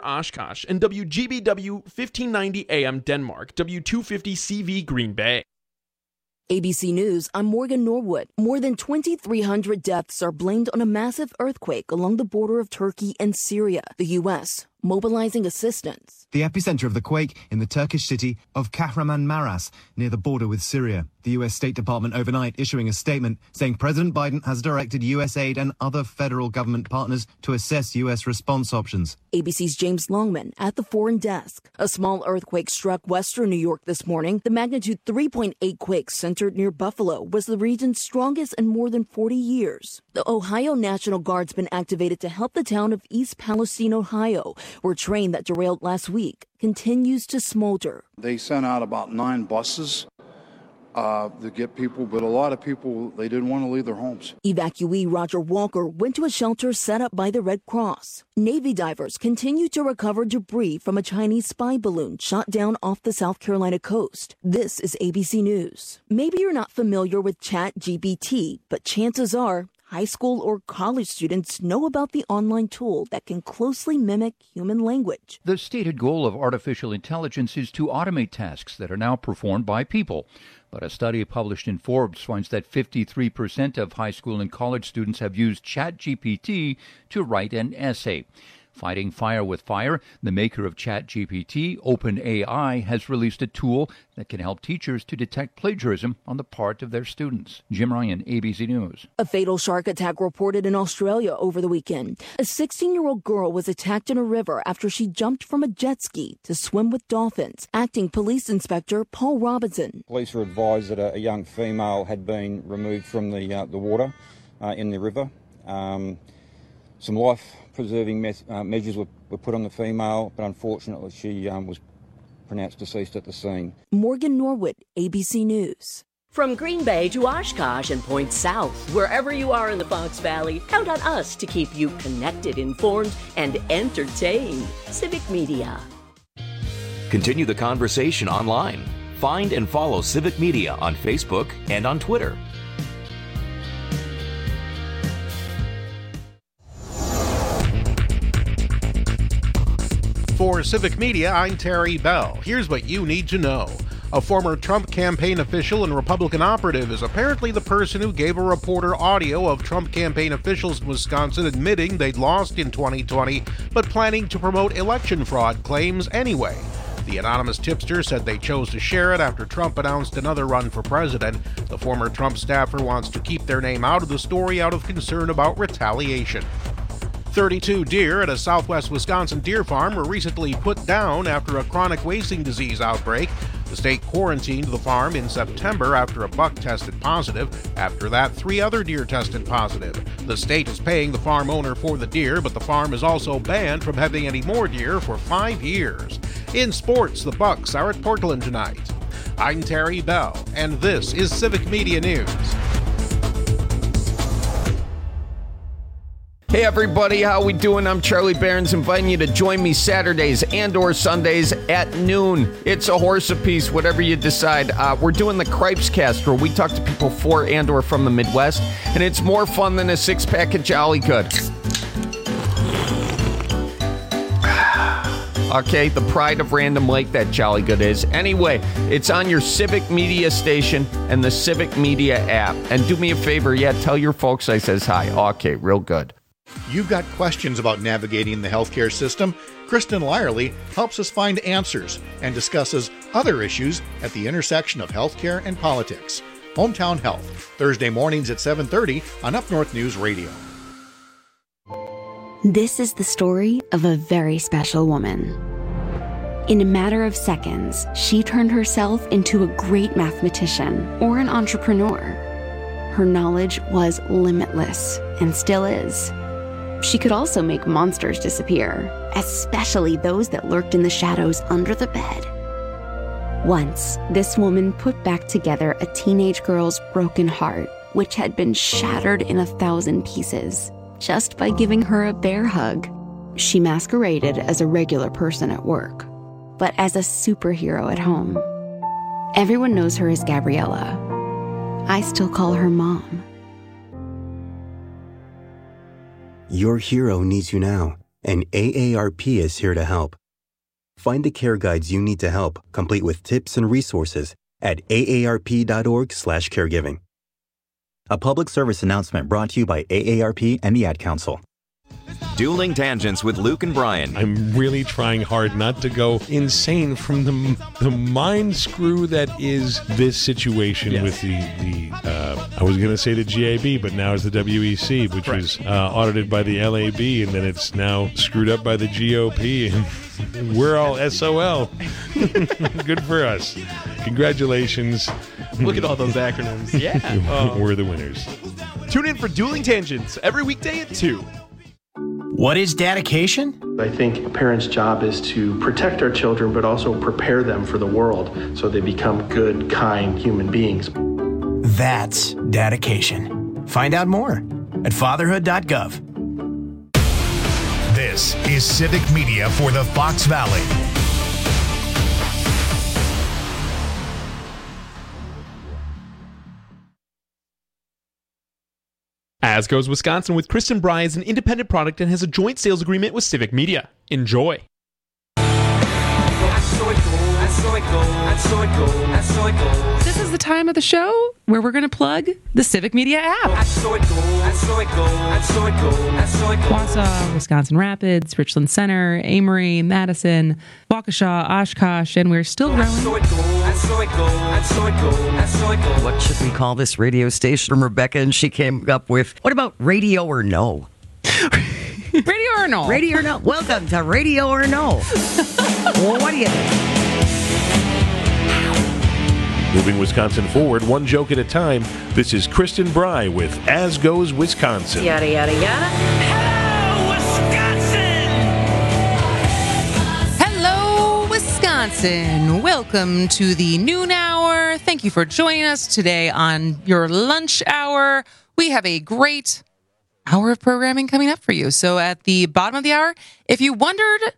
Oshkosh, and WGBW 1590 AM Denmark, W250 CV Green Bay. ABC News, I'm Morgan Norwood. More than 2,300 deaths are blamed on a massive earthquake along the border of Turkey and Syria. The U.S. mobilizing assistance. The epicenter of the quake in the Turkish city of Kahramanmaraş, near the border with Syria. The U.S. State Department overnight issuing a statement saying President Biden has directed U.S. aid and other federal government partners to assess U.S. response options. ABC's James Longman at the foreign desk. A small earthquake struck western New York this morning. The magnitude 3.8 quake centered near Buffalo was the region's strongest in more than 40 years. The Ohio National Guard's been activated to help the town of East Palestine, Ohio, where a train that derailed last week continues to smolder. They sent out about 9 buses to get people, but a lot of people, they didn't want to leave their homes. Evacuee Roger Walker went to a shelter set up by the Red Cross. Navy divers continue to recover debris from a Chinese spy balloon shot down off the South Carolina coast. This is ABC News. Maybe you're not familiar with ChatGPT, but chances are high school or college students know about the online tool that can closely mimic human language. The stated goal of artificial intelligence is to automate tasks that are now performed by people. But a study published in Forbes finds that 53% of high school and college students have used ChatGPT to write an essay. Fighting fire with fire, the maker of ChatGPT, OpenAI, has released a tool that can help teachers to detect plagiarism on the part of their students. Jim Ryan, ABC News. A fatal shark attack reported in Australia over the weekend. A 16-year-old girl was attacked in a river after she jumped from a jet ski to swim with dolphins. Acting Police Inspector Paul Robinson. Police were advised that a young female had been removed from the water in the river. Some life-preserving measures were put on the female, but unfortunately she was pronounced deceased at the scene. Morgan Norwood, ABC News. From Green Bay to Oshkosh and points south, wherever you are in the Fox Valley, count on us to keep you connected, informed, and entertained. Civic Media. Continue the conversation online. Find and follow Civic Media on Facebook and on Twitter. For Civic Media, I'm Terry Bell. Here's what you need to know. A former Trump campaign official and Republican operative is apparently the person who gave a reporter audio of Trump campaign officials in Wisconsin admitting they'd lost in 2020, but planning to promote election fraud claims anyway. The anonymous tipster said they chose to share it after Trump announced another run for president. The former Trump staffer wants to keep their name out of the story out of concern about retaliation. 32 deer at a southwest Wisconsin deer farm were recently put down after a chronic wasting disease outbreak. The state quarantined the farm in September after a buck tested positive. After that, 3 other deer tested positive. The state is paying the farm owner for the deer, but the farm is also banned from having any more deer for 5 years. In sports, the Bucks are at Portland tonight. I'm Terry Bell, and this is Civic Media News. Hey everybody, how we doing? I'm Charlie Barons, inviting you to join me Saturdays and or Sundays at noon. It's a horse apiece, whatever you decide. We're doing the Cripes Cast, where we talk to people for and or from the Midwest, and it's more fun than a 6-pack of Jolly Good. Okay, the pride of Random Lake, that Jolly Good is. Anyway, it's on your Civic Media station and the Civic Media app. And do me a favor, tell your folks I says hi. Okay, real good. You've got questions about navigating the healthcare system? Kristen Lyerly helps us find answers and discusses other issues at the intersection of healthcare and politics. Hometown Health, Thursday mornings at 7:30 on Up North News Radio. This is the story of a very special woman. In a matter of seconds, she turned herself into a great mathematician or an entrepreneur. Her knowledge was limitless and still is. She could also make monsters disappear, especially those that lurked in the shadows under the bed. Once, this woman put back together a teenage girl's broken heart, which had been shattered in 1,000 pieces, just by giving her a bear hug. She masqueraded as a regular person at work, but as a superhero at home. Everyone knows her as Gabriella. I still call her Mom. Your hero needs you now. and AARP is here to help. Find the care guides you need to help, complete with tips and resources at aarp.org/caregiving. A public service announcement brought to you by AARP and the Ad Council. Dueling Tangents with Luke and Brian. I'm really trying hard not to go insane from the mind screw that is this situation with the I was going to say the GAB, but now it's the WEC, which was audited by the LAB, and then it's now screwed up by the GOP, and we're all SOL. Good for us. Congratulations. Look at all those acronyms. Yeah. We're the winners. Tune in for Dueling Tangents every weekday at 2. What is dedication? I think a parent's job is to protect our children, but also prepare them for the world so they become good, kind human beings. That's dedication. Find out more at fatherhood.gov. This is Civic Media for the Fox Valley. As Goes Wisconsin with Kristen Bry is an independent product and has a joint sales agreement with Civic Media. Enjoy. This is the time of the show where we're going to plug the Civic Media app. Wausau, Wisconsin Rapids, Richland Center, Amory, Madison, Waukesha, Oshkosh, and we're still growing. What should we call this radio station? From Rebecca, and she came up with, what about Radio or No? Radio or No? Radio or No. Welcome to Radio or No. Well, what do you think? Moving Wisconsin forward, one joke at a time, this is Kristen Bry with As Goes Wisconsin. Yada, yada, yada. Hello, Wisconsin. Welcome to the noon hour. Thank you for joining us today on your lunch hour. We have a great hour of programming coming up for you. So at the bottom of the hour, if you wondered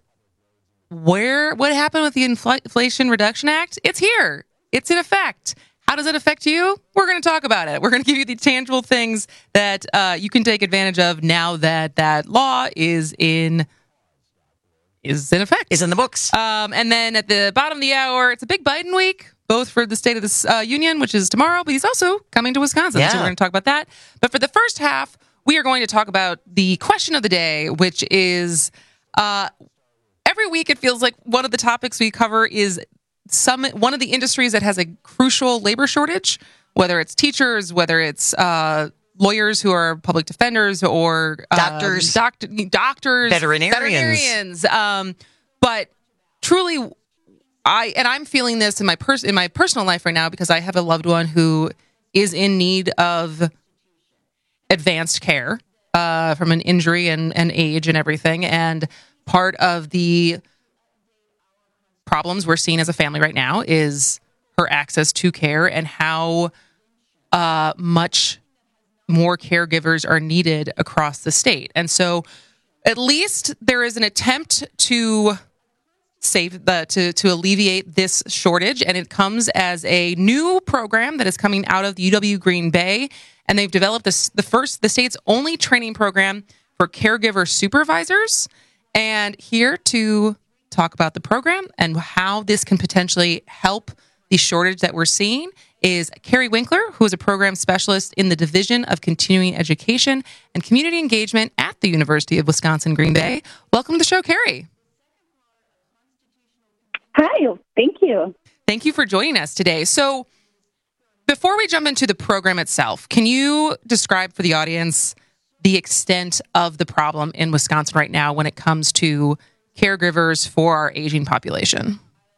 what happened with the Inflation Reduction Act, it's here. It's in effect. How does it affect you? We're going to talk about it. We're going to give you the tangible things that you can take advantage of now that that law is in effect. Is in the books. And then at the bottom of the hour, it's a big Biden week, both for the State of the Union, which is tomorrow, but he's also coming to Wisconsin. Yeah. So we're going to talk about that. But for the first half, we are going to talk about the question of the day, which is every week it feels like one of the topics we cover is one of the industries that has a crucial labor shortage, whether it's teachers, whether it's lawyers who are public defenders, or doctors, veterinarians. But truly, I'm feeling this in my personal life right now because I have a loved one who is in need of advanced care from an injury and age and everything. And part of the problems we're seeing as a family right now is her access to care and how much more caregivers are needed across the state. And so at least there is an attempt to to alleviate this shortage, and it comes as a new program that is coming out of the UW Green Bay, and they've developed the state's only training program for caregiver supervisors. And here to talk about the program and how this can potentially help the shortage that we're seeing is Carrie Winkler, who is a program specialist in the Division of Continuing Education and Community Engagement at the University of Wisconsin Green Bay. Welcome to the show, Carrie. Hi, thank you. Thank you for joining us today. So before we jump into the program itself, can you describe for the audience the extent of the problem in Wisconsin right now when it comes to caregivers for our aging population?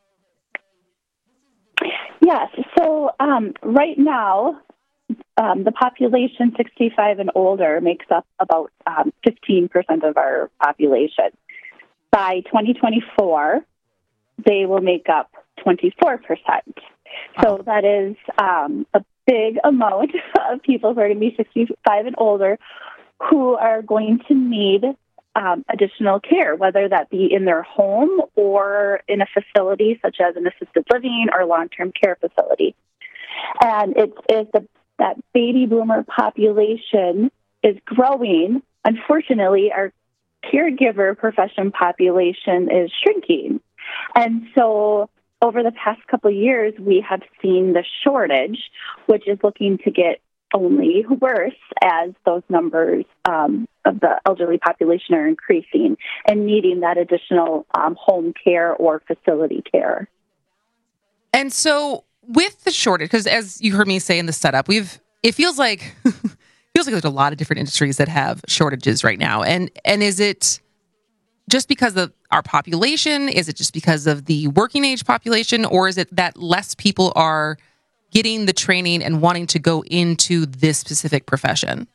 Yes. So right now, the population 65 and older makes up about 15% of our population. By 2024, they will make up 24%. So that is a big amount of people who are going to be 65 and older who are going to need additional care, whether that be in their home or in a facility such as an assisted living or long-term care facility. And that baby boomer population is growing. Unfortunately, our caregiver profession population is shrinking. And so over the past couple of years, we have seen the shortage, which is looking to get only worse as those numbers of the elderly population are increasing and needing that additional home care or facility care. And so with the shortage, because as you heard me say in the setup, it feels like there's a lot of different industries that have shortages right now. And is it just because of our population? Is it just because of the working age population? Or is it that less people are getting the training and wanting to go into this specific profession?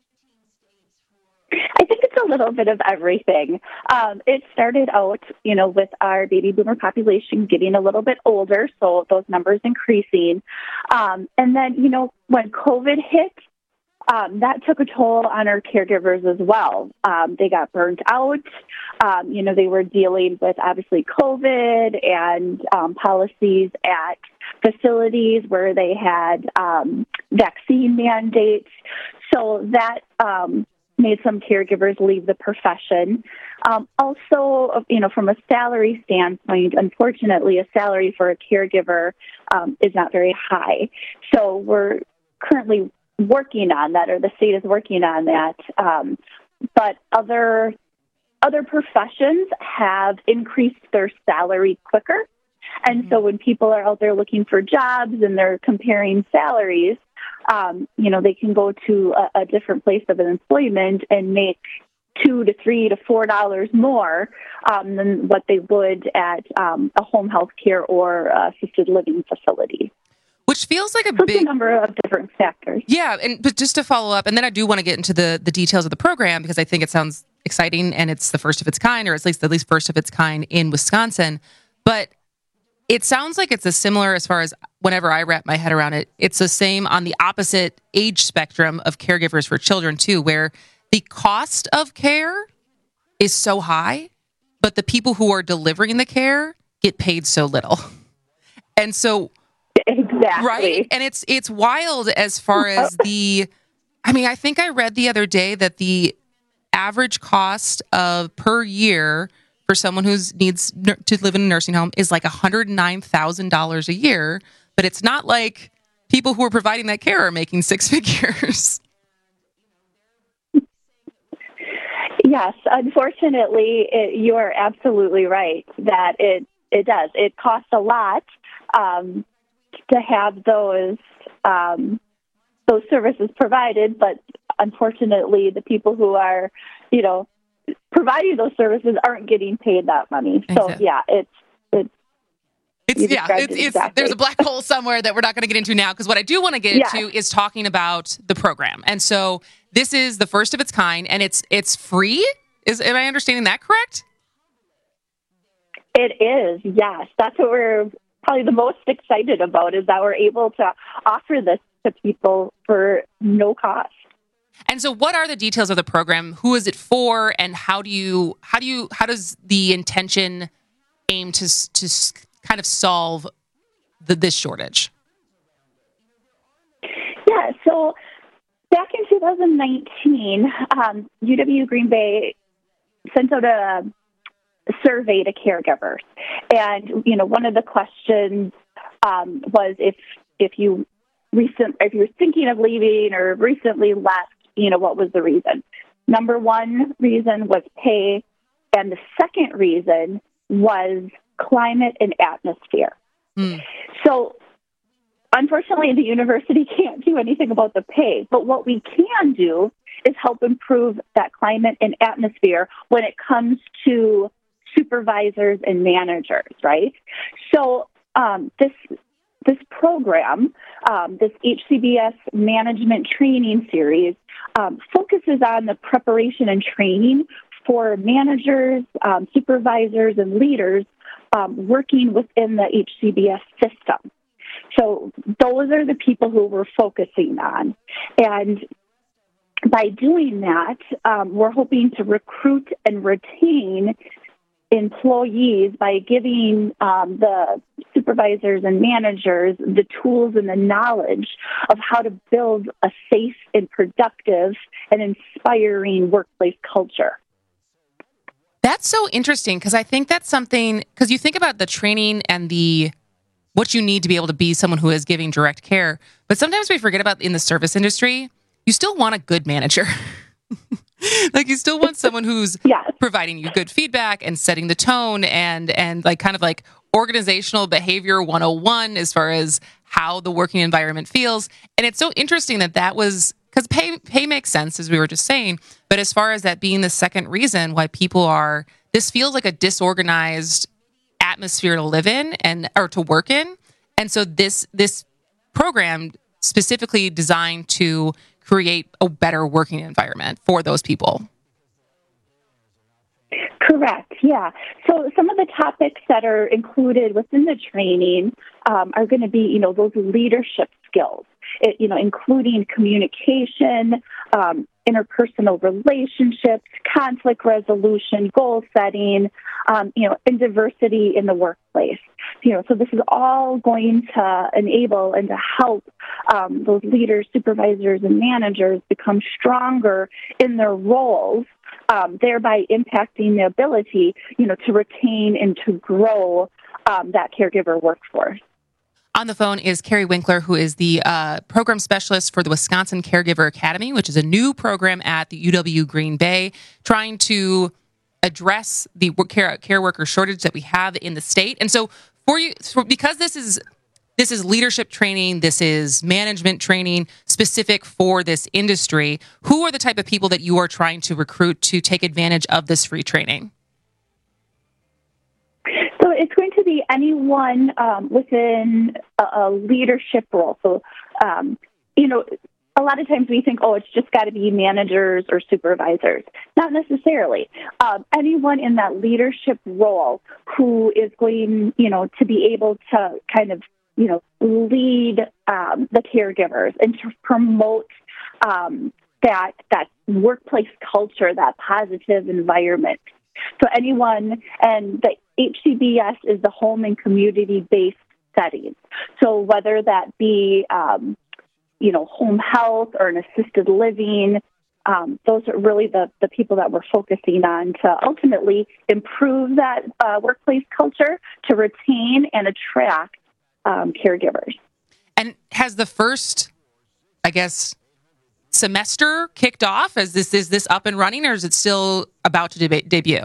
I think it's a little bit of everything. It started out, with our baby boomer population getting a little bit older, so those numbers increasing. And then, when COVID hit, that took a toll on our caregivers as well. They got burnt out. They were dealing with, obviously, COVID and policies at facilities where they had vaccine mandates. So that made some caregivers leave the profession. Also, from a salary standpoint, unfortunately, a salary for a caregiver is not very high. So we're currently working on that, or the state is working on that. But other professions have increased their salary quicker. And so when people are out there looking for jobs and they're comparing salaries, they can go to a different place of employment and make $2 to $3 to $4 more than what they would at a home health care or assisted living facility. Which feels like a big number of different factors. Yeah, but just to follow up, and then I do want to get into the details of the program because I think it sounds exciting and it's the first of its kind, or at least first of its kind in Wisconsin. But it sounds like it's a similar, as far as whenever I wrap my head around it, it's the same on the opposite age spectrum of caregivers for children too, where the cost of care is so high, but the people who are delivering the care get paid so little. And so, exactly. Right? And it's wild as far as I think I read the other day that the average cost of per year for someone who needs to live in a nursing home is like $109,000 a year, but it's not like people who are providing that care are making six figures. Yes, unfortunately, you are absolutely right that it does. It costs a lot to have those services provided, but unfortunately, the people who are, providing those services aren't getting paid that money. So Exactly. yeah, exactly. There's a black hole somewhere that we're not going to get into now, because what I do want to get into is talking about the program. And so this is the first of its kind, and it's free. Am I understanding that correct? It is, yes. That's what we're probably the most excited about, is that we're able to offer this to people for no cost. And so what are the details of the program? Who is it for? And how does the intention aim to kind of solve this shortage? Yeah, so back in 2019, UW Green Bay sent out a survey to caregivers. And, one of the questions was if you were thinking of leaving or recently left, what was the reason? Number one reason was pay, and the second reason was climate and atmosphere. So, unfortunately, the university can't do anything about the pay, but what we can do is help improve that climate and atmosphere when it comes to supervisors and managers, right? So, this program, this HCBS Management Training Series, focuses on the preparation and training for managers, supervisors, and leaders working within the HCBS system. So those are the people who we're focusing on. And by doing that, we're hoping to recruit and retain employees by giving the supervisors and managers the tools and the knowledge of how to build a safe and productive and inspiring workplace culture. That's so interesting because I think that's something, because you think about the training and what you need to be able to be someone who is giving direct care, but sometimes we forget about in the service industry, you still want a good manager. Like you still want someone who's providing you good feedback and setting the tone and like kind of like organizational behavior 101 as far as how the working environment feels. And it's so interesting that was, because pay makes sense, as we were just saying, but as far as that being the second reason why people this feels like a disorganized atmosphere to live in or to work in. And so this program specifically designed to create a better working environment for those people. Correct. Yeah. So some of the topics that are included within the training are going to be, those leadership skills, including communication, interpersonal relationships, conflict resolution, goal setting, and diversity in the workplace. So this is all going to enable and to help those leaders, supervisors, and managers become stronger in their roles, thereby impacting the ability, to retain and to grow that caregiver workforce. On the phone is Carrie Winkler, who is the program specialist for the Wisconsin Caregiver Academy, which is a new program at the UW Green Bay, trying to address the care worker shortage that we have in the state. And so because this is leadership training, this is management training specific for this industry, who are the type of people that you are trying to recruit to take advantage of this free training? So it's going to be anyone within a leadership role. So, a lot of times we think, it's just got to be managers or supervisors. Not necessarily. Anyone in that leadership role who is going, to be able to kind of, lead the caregivers and to promote that workplace culture, that positive environment. So anyone, and the HCBS is the home and community-based settings. So whether that be, home health or an assisted living, those are really the people that we're focusing on to ultimately improve that workplace culture, to retain and attract caregivers. And has the first, semester kicked off? Is this up and running, or is it still about to debut?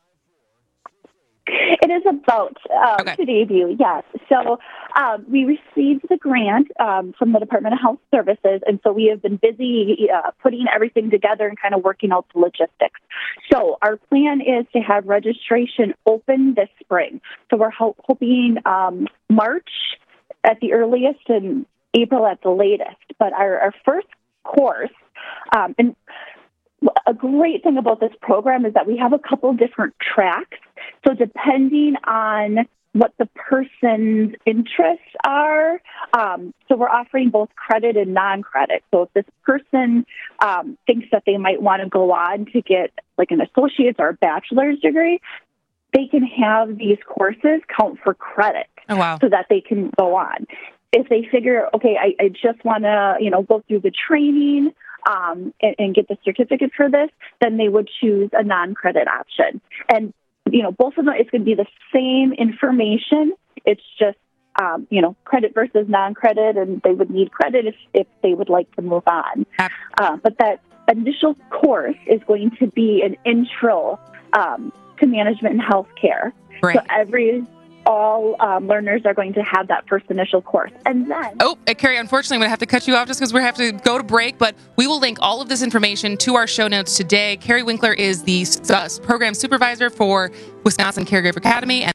It is about to debut, yes. So we received the grant from the Department of Health Services, and so we have been busy putting everything together and kind of working out the logistics. So our plan is to have registration open this spring. So we're hoping March at the earliest and April at the latest. But our first course, and a great thing about this program is that we have a couple different tracks. So depending on what the person's interests are, so we're offering both credit and non-credit. So if this person thinks that they might want to go on to get like an associate's or a bachelor's degree, they can have these courses count for credit. Oh, wow. So that they can go on. If they figure, I just want to, go through the training and get the certificate for this, then they would choose a non-credit option. And, both of them, it's going to be the same information. It's just, credit versus non-credit, and they would need credit if they would like to move on. But that initial course is going to be an intro to management and healthcare. Right. So all learners are going to have that first initial course. And then... Carrie, unfortunately, I'm going to have to cut you off just because we have to go to break, but we will link all of this information to our show notes today. Carrie Winkler is the program supervisor for Wisconsin Caregiver Academy.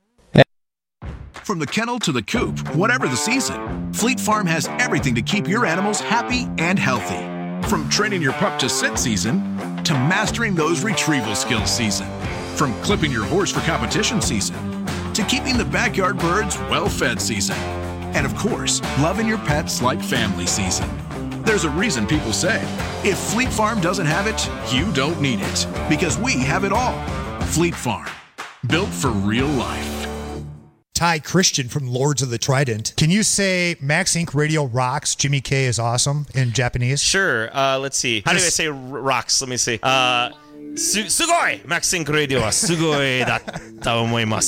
From the kennel to the coop, whatever the season, Fleet Farm has everything to keep your animals happy and healthy. From training your pup to sit season, to mastering those retrieval skills season. From clipping your horse for competition season, to keeping the backyard birds well-fed season. And of course, loving your pets like family season. There's a reason people say, if Fleet Farm doesn't have it, you don't need it. Because we have it all. Fleet Farm. Built for real life. Ty Christian from Lords of the Trident. Can you say Max Inc. Radio rocks, Jimmy K is awesome in Japanese? Sure. Let's see. How do I say rocks? Let me see. すごい Max Sync Radio はすごいだと思います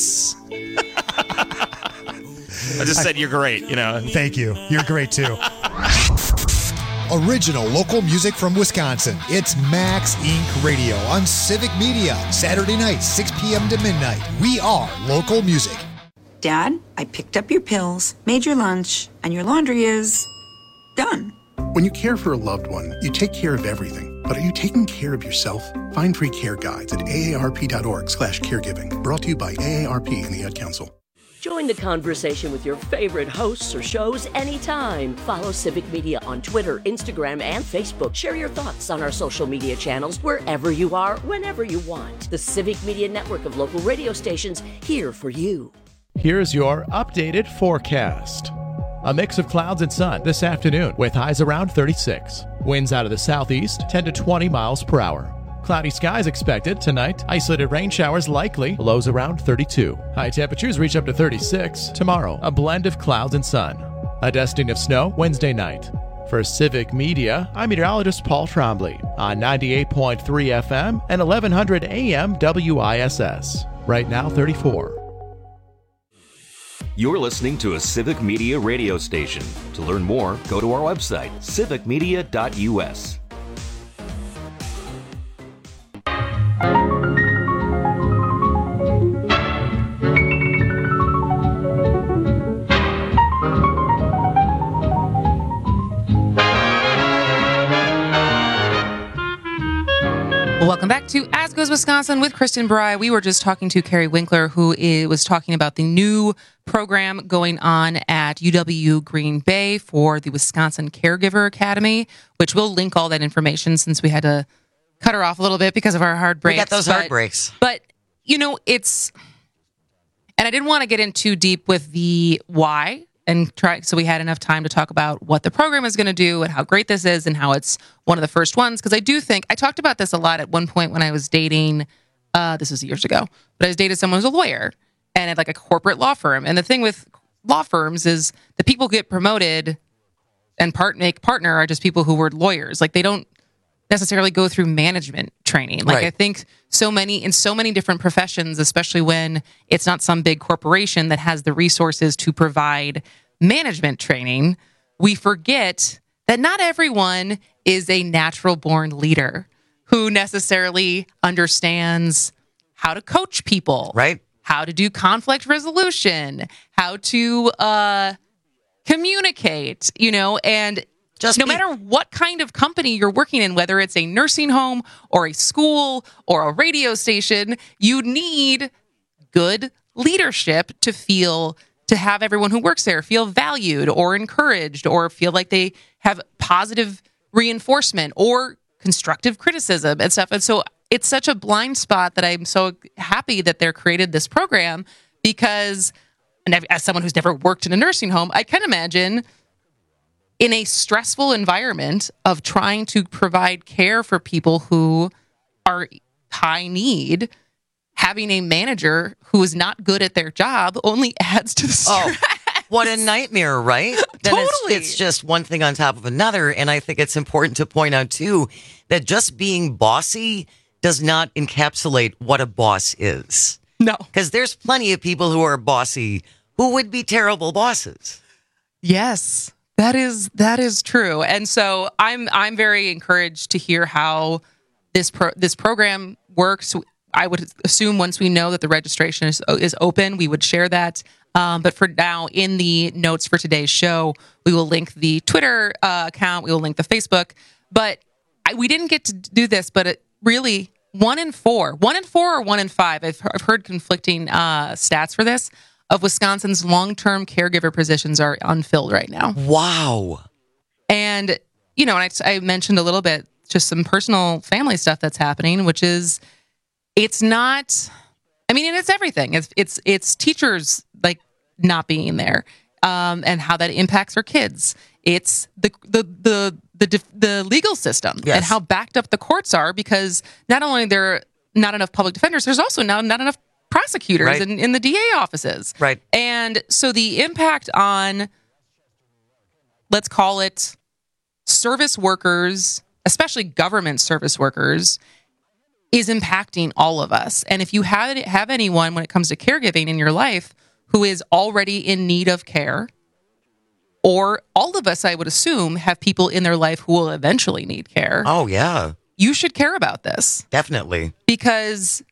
I just said you're great, you know. Thank you. You're great too. Original local music from Wisconsin. It's Max Inc. Radio on Civic Media. Saturday night, 6 p.m. to midnight. We are local music. Dad, I picked up your pills, made your lunch, and your laundry is done. When you care for a loved one, you take care of everything. But are you taking care of yourself? Find free care guides at aarp.org/caregiving. Brought to you by AARP and the Ad Council. Join the conversation with your favorite hosts or shows anytime. Follow Civic Media on Twitter, Instagram, and Facebook. Share your thoughts on our social media channels wherever you are, whenever you want. The Civic Media network of local radio stations here for you. Here's your updated forecast. A mix of clouds and sun this afternoon with highs around 36. Winds out of the southeast, 10 to 20 miles per hour. Cloudy skies expected tonight. Isolated rain showers likely. Lows around 32. High temperatures reach up to 36. Tomorrow, a blend of clouds and sun. A dusting of snow Wednesday night. For Civic Media, I'm meteorologist Paul Trombley on 98.3 FM and 1100 AM WISS. Right now, 34. You're listening to a Civic Media radio station. To learn more, go to our website, civicmedia.us. Welcome back to As Goes Wisconsin with Kristen Bry. We were just talking to Carrie Winkler, who was talking about the new program going on at UW Green Bay for the Wisconsin Caregiver Academy, which we'll link all that information since we had to cut her off a little bit because of our hard breaks. We got those hard breaks. But, you know, it's... And I didn't want to get in too deep with the why and try, so we had enough time to talk about what the program is going to do and how great this is and how it's one of the first ones. Because I do think, I talked about this a lot at one point when I was dating, this was years ago, but I was dating someone who's a lawyer and at like a corporate law firm. And the thing with law firms is the people who get promoted and make partner are just people who were lawyers. Like they don't necessarily go through management training. Like right. I think in so many different professions, especially when it's not some big corporation that has the resources to provide management training, we forget that not everyone is a natural born leader who necessarily understands how to coach people, right? How to do conflict resolution, how to communicate, and no matter what kind of company you're working in, whether it's a nursing home or a school or a radio station, you need good leadership to have everyone who works there feel valued or encouraged or feel like they have positive reinforcement or constructive criticism and stuff. And so it's such a blind spot that I'm so happy that they're created this program because, and as someone who's never worked in a nursing home, I can imagine in a stressful environment of trying to provide care for people who are high need, having a manager who is not good at their job only adds to the stress. Oh, what a nightmare, right? Then Totally. It's just one thing on top of another. And I think it's important to point out, too, that just being bossy does not encapsulate what a boss is. No. Because there's plenty of people who are bossy who would be terrible bosses. Yes. That is true, and so I'm very encouraged to hear how this program works. I would assume once we know that the registration is open, we would share that. But for now, in the notes for today's show, we will link the Twitter account. We will link the Facebook. But we didn't get to do this, but it really 1 in 4 or 1 in 5. I've heard conflicting stats for this. Of Wisconsin's long-term caregiver positions are unfilled right now. Wow. And, and I mentioned a little bit, just some personal family stuff that's happening, which is, it's not, and it's everything. It's teachers, like, not being there, and how that impacts our kids. It's the legal system and how backed up the courts are because not only there are not enough public defenders, there's also now not enough prosecutors in the DA offices. Right. And so the impact on, let's call it service workers, especially government service workers, is impacting all of us. And if you have anyone when it comes to caregiving in your life who is already in need of care, or all of us, I would assume, have people in their life who will eventually need care. Oh, yeah. You should care about this. Definitely. Because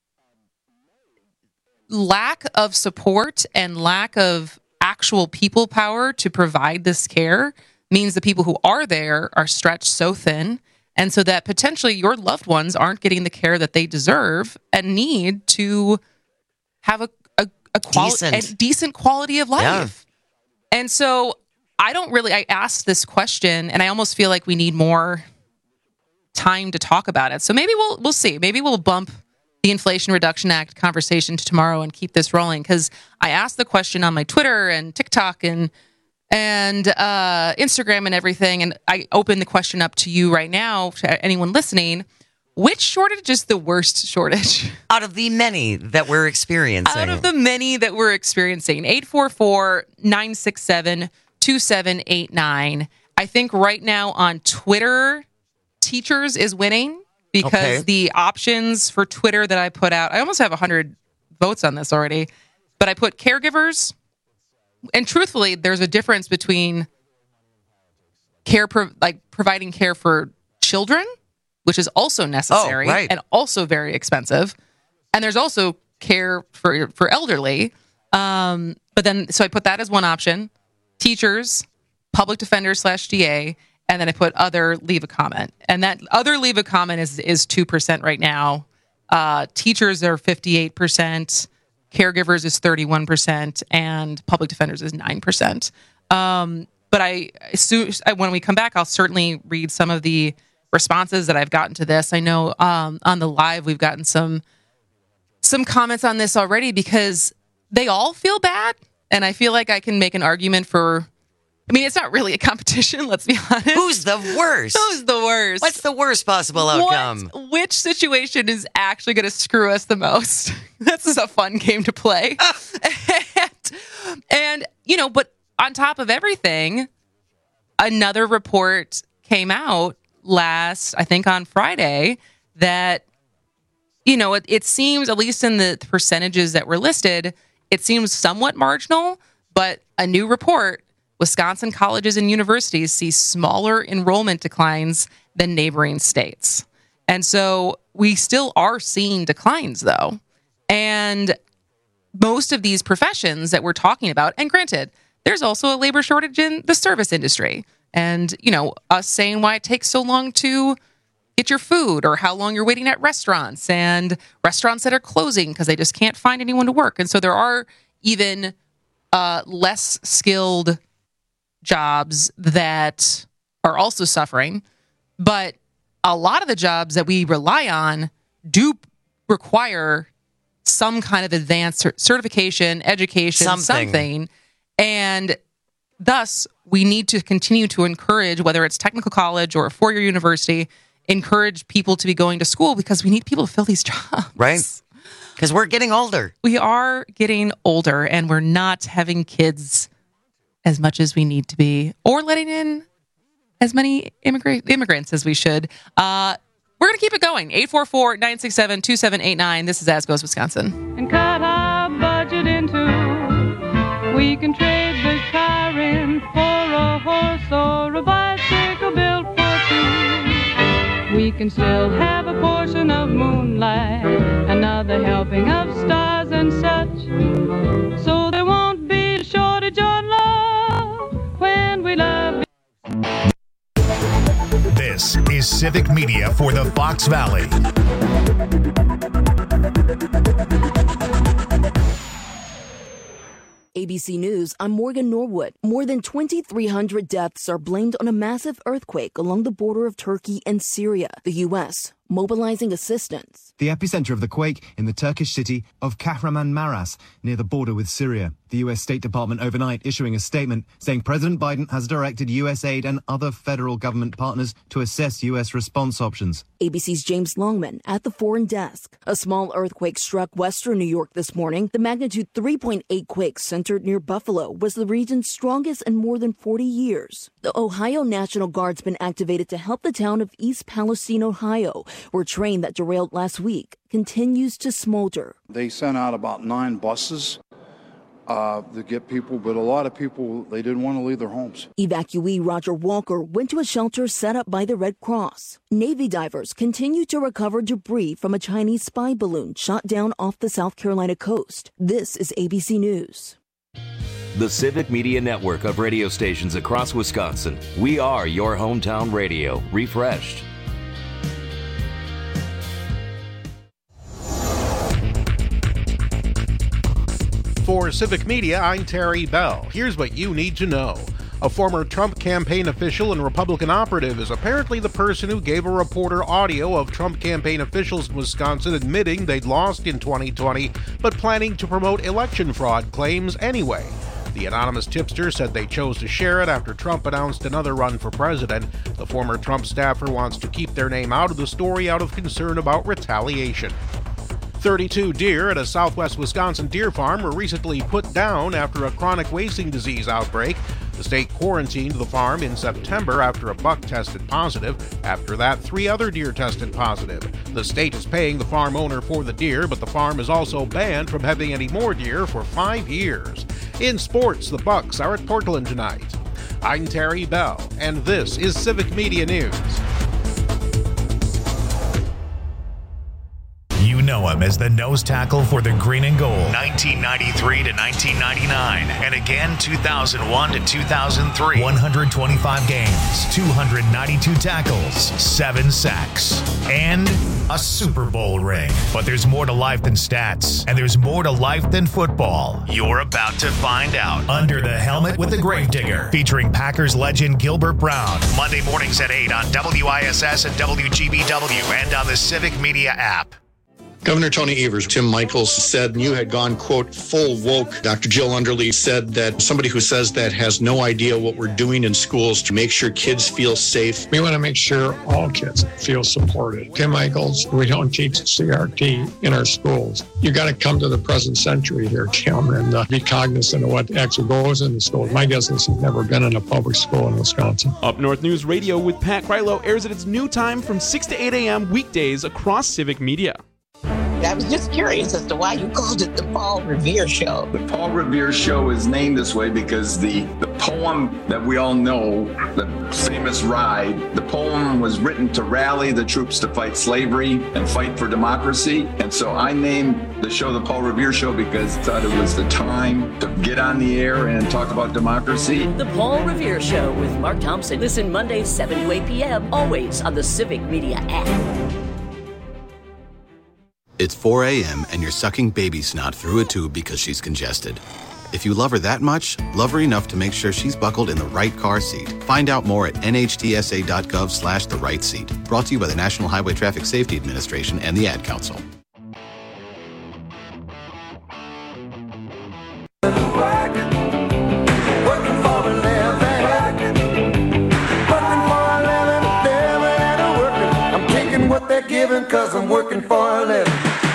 lack of support and lack of actual people power to provide this care means the people who are there are stretched so thin, and so that potentially your loved ones aren't getting the care that they deserve and need to have a decent quality of life. Yeah. And so I asked this question, and I almost feel like we need more time to talk about it. So maybe we'll see. Maybe we'll bump the Inflation Reduction Act conversation to tomorrow and keep this rolling, because I asked the question on my Twitter and TikTok and Instagram and everything, and I open the question up to you right now, to anyone listening. Which shortage is the worst shortage? Out of the many that we're experiencing. 844-967-2789. I think right now on Twitter, teachers is winning, because the options for Twitter that I put out, I almost have 100 votes on this already, but I put caregivers. And truthfully, there's a difference between providing care for children, which is also necessary and also very expensive. And there's also care for elderly. But then, so I put that as one option. Teachers, public defenders /DA, and then I put other, leave a comment. And that other leave a comment is 2% right now. Teachers are 58%. Caregivers is 31%, and public defenders is 9%. But when we come back, I'll certainly read some of the responses that I've gotten to this. I know on the live we've gotten some comments on this already, because they all feel bad, and I feel like I can make an argument for. I mean, it's not really a competition, let's be honest. Who's the worst? Who's the worst? What's the worst possible outcome? Which situation is actually going to screw us the most? This is a fun game to play. and, but on top of everything, another report came out I think on Friday, that, it seems, at least in the percentages that were listed, it seems somewhat marginal, but a new report, Wisconsin colleges and universities see smaller enrollment declines than neighboring states. And so we still are seeing declines, though. And most of these professions that we're talking about, and granted, there's also a labor shortage in the service industry. And, us saying why it takes so long to get your food, or how long you're waiting at restaurants, and restaurants that are closing because they just can't find anyone to work. And so there are even less skilled jobs that are also suffering, but a lot of the jobs that we rely on do require some kind of advanced certification, education, something. And thus, we need to continue to encourage, whether it's technical college or a four-year university, encourage people to be going to school, because we need people to fill these jobs. Right. Because we're getting older. We are getting older, and we're not having kids as much as we need to be, or letting in as many immigrants as we should. We're going to keep it going. 844-967-2789. This is As Goes Wisconsin. And cut our budget in two. We can trade the car in for a horse or a bicycle built for two. We can still have a portion of moonlight, another helping of stars and such. So there won't be a shortage on love when we love. This is Civic Media for the Fox Valley. ABC News, I'm Morgan Norwood. More than 2,300 deaths are blamed on a massive earthquake along the border of Turkey and Syria. The U.S. mobilizing assistance. The epicenter of the quake in the Turkish city of Kahramanmaras, near the border with Syria. The U.S. State Department overnight issuing a statement saying President Biden has directed U.S. aid and other federal government partners to assess U.S. response options. ABC's James Longman at the foreign desk. A small earthquake struck western New York this morning. The magnitude 3.8 quake centered near Buffalo was the region's strongest in more than 40 years. The Ohio National Guard's been activated to help the town of East Palestine, Ohio, where train that derailed last week continues to smolder. They sent out about 9 buses to get people, but a lot of people, they didn't want to leave their homes. Evacuee Roger Walker went to a shelter set up by the Red Cross. Navy divers continue to recover debris from a Chinese spy balloon shot down off the South Carolina coast. This is ABC News. The Civic Media Network of radio stations across Wisconsin. We are your hometown radio, refreshed. For Civic Media, I'm Terry Bell. Here's what you need to know. A former Trump campaign official and Republican operative is apparently the person who gave a reporter audio of Trump campaign officials in Wisconsin admitting they'd lost in 2020, but planning to promote election fraud claims anyway. The anonymous tipster said they chose to share it after Trump announced another run for president. The former Trump staffer wants to keep their name out of the story out of concern about retaliation. 32 deer at a southwest Wisconsin deer farm were recently put down after a chronic wasting disease outbreak. The state quarantined the farm in September after a buck tested positive. After that, 3 other deer tested positive. The state is paying the farm owner for the deer, but the farm is also banned from having any more deer for 5 years. In sports, the Bucks are at Portland tonight. I'm Terry Bell, and this is Civic Media News. You know him as the nose tackle for the Green and Gold, 1993 to 1999, and again 2001 to 2003. 125 games, 292 tackles, 7 sacks, and a Super Bowl ring. But there's more to life than stats, and there's more to life than football. You're about to find out. Under the Helmet with the Gravedigger, featuring Packers legend Gilbert Brown. Monday mornings at 8 on WISS and WGBW, and on the Civic Media app. Governor Tony Evers, Tim Michaels said you had gone, quote, full woke. Dr. Jill Underly said that somebody who says that has no idea what we're doing in schools to make sure kids feel safe. We want to make sure all kids feel supported. Tim Michaels, we don't teach CRT in our schools. You got to come to the present century here, Tim, and be cognizant of what actually goes in the schools. My guess is he's never been in a public school in Wisconsin. Up North News Radio with Pat Krylo airs at its new time from 6 to 8 a.m. weekdays across Civic Media. I was just curious as to why you called it the Paul Revere Show. The Paul Revere Show is named this way because the poem that we all know, the famous Ride, the poem was written to rally the troops to fight slavery and fight for democracy. And so I named the show the Paul Revere Show because I thought it was the time to get on the air and talk about democracy. The Paul Revere Show with Mark Thompson. Listen Mondays 7 to 8 p.m. always on the Civic Media app. It's 4 a.m. and you're sucking baby snot through a tube because she's congested. If you love her that much, love her enough to make sure she's buckled in the right car seat. Find out more at nhtsa.gov/the right seat. Brought to you by the National Highway Traffic Safety Administration and the Ad Council. Cause I'm working for a living.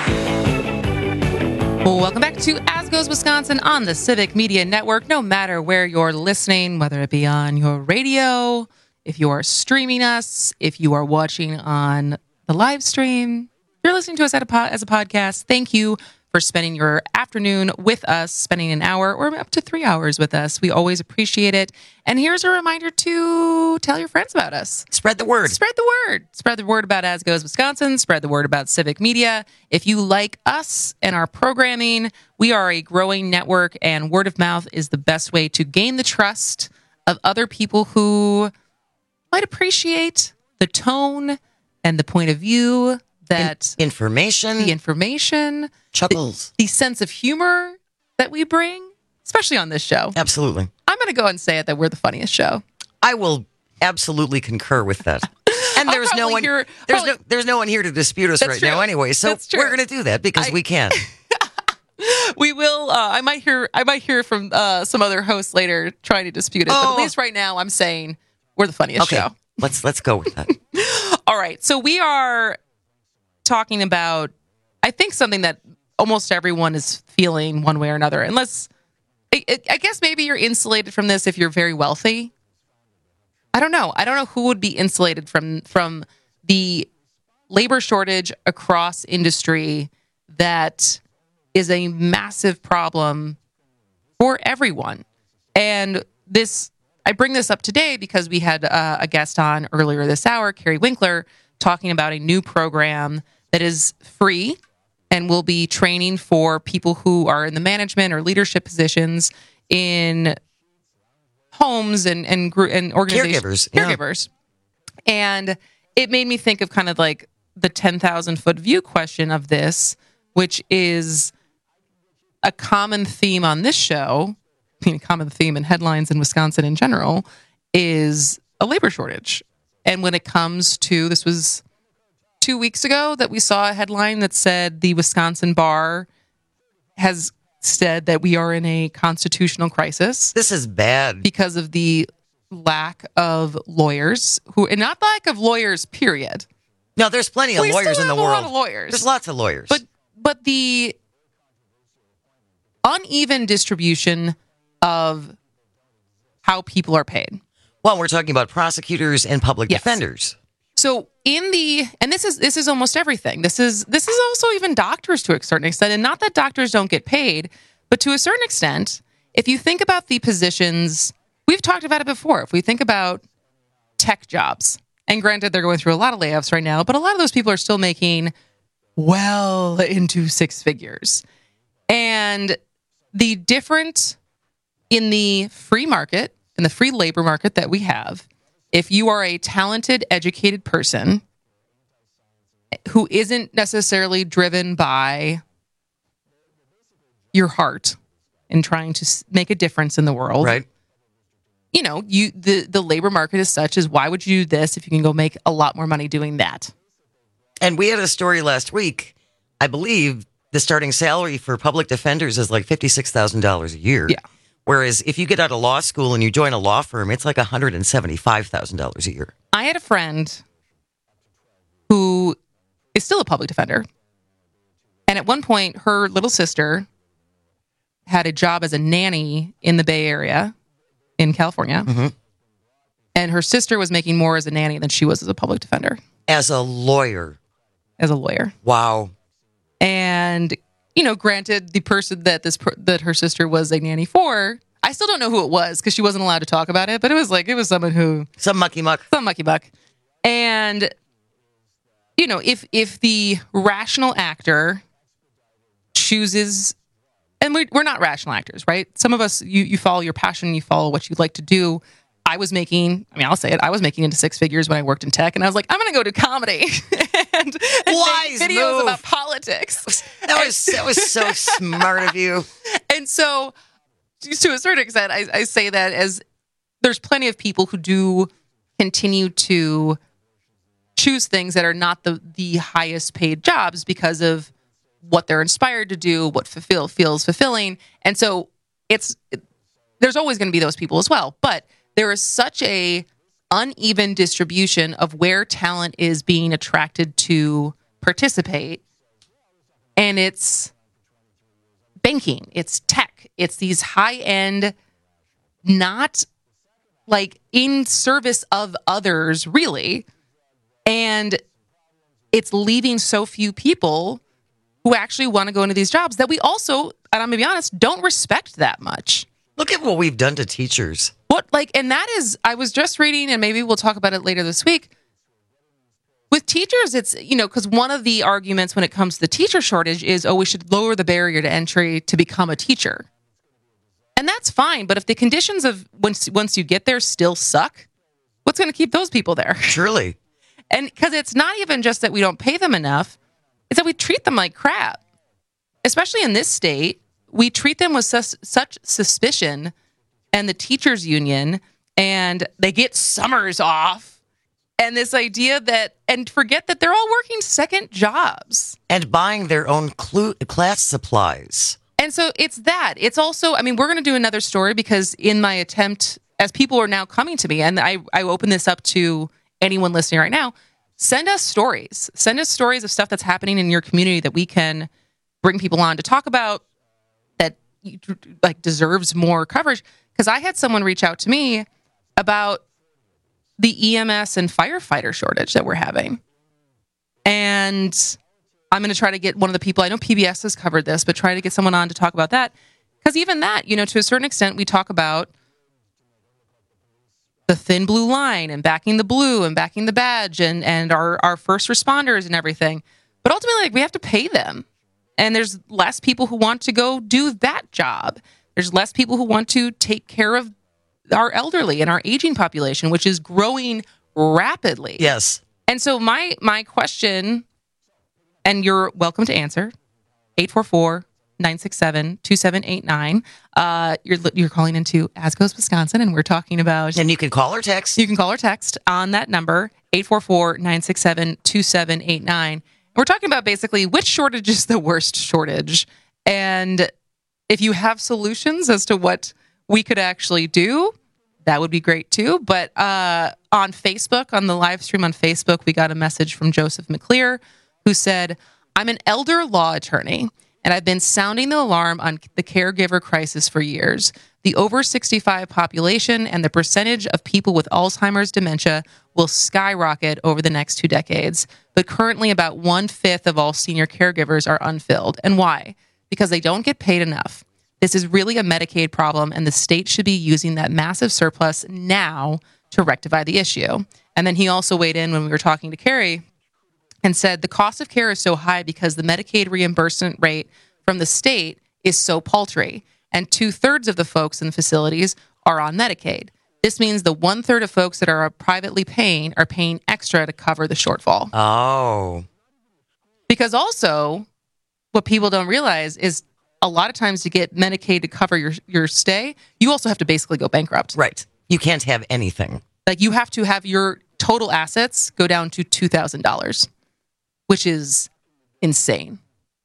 Welcome back to As Goes Wisconsin on the Civic Media Network. No matter where you're listening, whether it be on your radio, if you are streaming us, if you are watching on the live stream, if you're listening to us as a podcast, thank you for spending your afternoon with us, spending an hour or up to 3 hours with us. We always appreciate it. And here's a reminder to tell your friends about us. Spread the word. Spread the word. Spread the word about As Goes Wisconsin. Spread the word about Civic Media. If you like us and our programming, we are a growing network, and word of mouth is the best way to gain the trust of other people who might appreciate the tone and the point of view that the information, chuckles, the sense of humor that we bring, especially on this show. Absolutely. I'm going to go and say it that we're the funniest show. I will absolutely concur with that. And there's no one here. There's no one here to dispute us right now anyway. So we're going to do that because we can. We will. I might hear from some other hosts later trying to dispute it. But at least right now, I'm saying we're the funniest show. Let's go with that. All right. So we are talking about, I think, something that almost everyone is feeling one way or another. Unless, I guess maybe you're insulated from this if you're very wealthy. I don't know. I don't know who would be insulated from the labor shortage across industry that is a massive problem for everyone. And I bring this up today because we had a guest on earlier this hour, Carrie Winkler, talking about a new program that is free and will be training for people who are in the management or leadership positions in homes and organizations. Caregivers. Yeah. And it made me think of kind of like the 10,000-foot view question of this, which is a common theme on this show, a common theme in headlines in Wisconsin in general, is a labor shortage. And when it comes to, this was 2 weeks ago that we saw a headline that said the Wisconsin bar has said that we are in a constitutional crisis. This is bad. Because of the lack of lawyers, and not lack of lawyers, period. No, there's plenty of lawyers in the world. A lot of lawyers. There's lots of lawyers. But the uneven distribution of how people are paid. Well, we're talking about prosecutors and public defenders. So and this is almost everything. This is also even doctors to a certain extent, and not that doctors don't get paid, but to a certain extent, if you think about the positions, we've talked about it before. If we think about tech jobs, and granted, they're going through a lot of layoffs right now, but a lot of those people are still making well into six figures. And the difference in the free market, in the free labor market that we have, if you are a talented, educated person who isn't necessarily driven by your heart and trying to make a difference in the world, right? You know, the labor market is such as, why would you do this if you can go make a lot more money doing that? And we had a story last week. I believe the starting salary for public defenders is like $56,000 a year. Yeah. Whereas if you get out of law school and you join a law firm, it's like $175,000 a year. I had a friend who is still a public defender. And at one point, her little sister had a job as a nanny in the Bay Area in California. Mm-hmm. And her sister was making more as a nanny than she was as a public defender. As a lawyer. Wow. And, you know, granted, the person that her sister was a nanny for, I still don't know who it was because she wasn't allowed to talk about it, but it was someone who... Some mucky muck. And, you know, if the rational actor chooses... And we're not rational actors, right? Some of us, you follow your passion, you follow what you like to do. I'll say it, I was making into six figures when I worked in tech, and I was like, I'm going to go do comedy and make videos about politics. That was so smart of you. And so, to a certain extent, I say that as there's plenty of people who do continue to choose things that are not the highest paid jobs because of what they're inspired to do, what feels fulfilling. And so there's always going to be those people as well. But there is such a uneven distribution of where talent is being attracted to participate. And it's banking, it's tech, it's these high-end, not like in service of others, really. And it's leaving so few people who actually want to go into these jobs that we also, and I'm going to be honest, don't respect that much. Look at what we've done to teachers. And that is, I was just reading, and maybe we'll talk about it later this week. With teachers, it's, you know, because one of the arguments when it comes to the teacher shortage is, we should lower the barrier to entry to become a teacher. And that's fine, but if the conditions of once you get there still suck, what's going to keep those people there? Surely. And because it's not even just that we don't pay them enough, it's that we treat them like crap. Especially in this state, we treat them with such suspicion, and the teachers union, and they get summers off, and this idea that, and forget that they're all working second jobs. And buying their own class supplies. And so it's that. It's also, we're going to do another story because in my attempt, as people are now coming to me, and I open this up to anyone listening right now, send us stories. Send us stories of stuff that's happening in your community that we can bring people on to talk about that deserves more coverage. Because I had someone reach out to me about the EMS and firefighter shortage that we're having. And I'm going to try to get one of the people, I know PBS has covered this, but try to get someone on to talk about that. Because even that, to a certain extent, we talk about the thin blue line and backing the blue and backing the badge and our first responders and everything. But ultimately, we have to pay them. And there's less people who want to go do that job. There's less people who want to take care of our elderly and our aging population, which is growing rapidly. Yes. And so my question, and you're welcome to answer, 844-967-2789. You're calling into Ascos, Wisconsin, and we're talking about... And you can call or text. You can call or text on that number, 844-967-2789. We're talking about basically which shortage is the worst shortage. And if you have solutions as to what we could actually do, that would be great too. But on Facebook, on the live stream on Facebook, we got a message from Joseph McClear who said, I'm an elder law attorney, and I've been sounding the alarm on the caregiver crisis for years. The over 65 population and the percentage of people with Alzheimer's dementia will skyrocket over the next 2 decades. But currently about 1/5 of all senior caregivers are unfilled. And why? Because they don't get paid enough. This is really a Medicaid problem, and the state should be using that massive surplus now to rectify the issue. And then he also weighed in when we were talking to Carrie and said the cost of care is so high because the Medicaid reimbursement rate from the state is so paltry, and 2/3 of the folks in the facilities are on Medicaid. This means the 1/3 of folks that are privately paying are paying extra to cover the shortfall. Oh. Because also, what people don't realize is a lot of times to get Medicaid to cover your stay, you also have to basically go bankrupt. Right. You can't have anything. Like you have to have your total assets go down to $2,000, which is insane.